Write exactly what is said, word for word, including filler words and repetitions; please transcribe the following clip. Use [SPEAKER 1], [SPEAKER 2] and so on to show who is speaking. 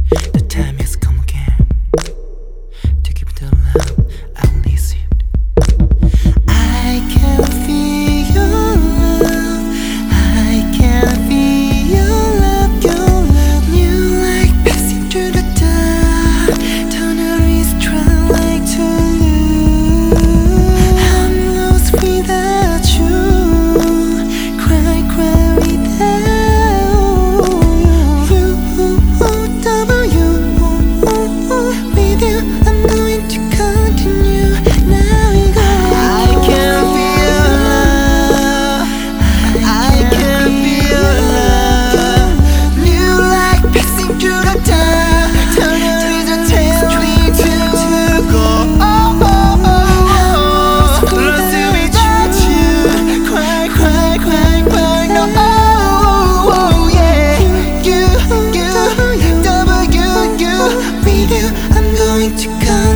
[SPEAKER 1] The time has come again to give the love I need it. I can feel your love. I can feel your love. Your love, you like passing through the dark. Tunnel is trying like to lose. I'm lost without you. Cry, cry without you. Double you. With you, I'm going to continue. Now we go. I can feel love. I can feel love. New light passing through the dark. Turn to the taste tree to go. Oh, oh, oh, oh. Lost without you. Cry, cry, cry, cry. No, oh, oh, yeah. You, you, double you, you. With you, I'm going to come.